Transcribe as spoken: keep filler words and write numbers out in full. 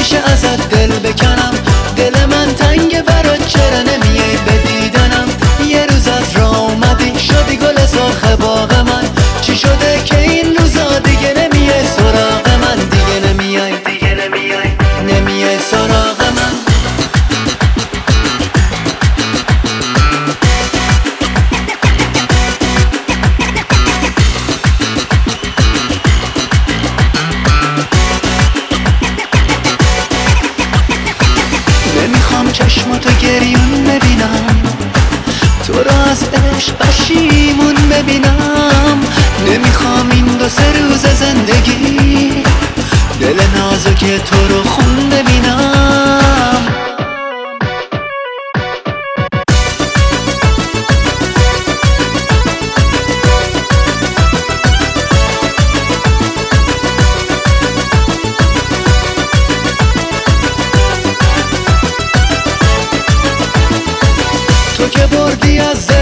میشه ازت دل بکنم. دل من تنگ برات چرا نمیای به دیدنم؟ یه روز از راه اومدی شدی گل سرخ باغ من. چی شده که این روزا دیگه نمیای سراغ من؟ دیگه نمیای دیگه نمیای نمیای سراغ من. نمیخوام چشماتو گریون ببینم، تو رو از عشق پشیمون ببینم. نمیخوام این دو سه روز زندگی دل نازک تو رو خون ببینم. تو که بردی از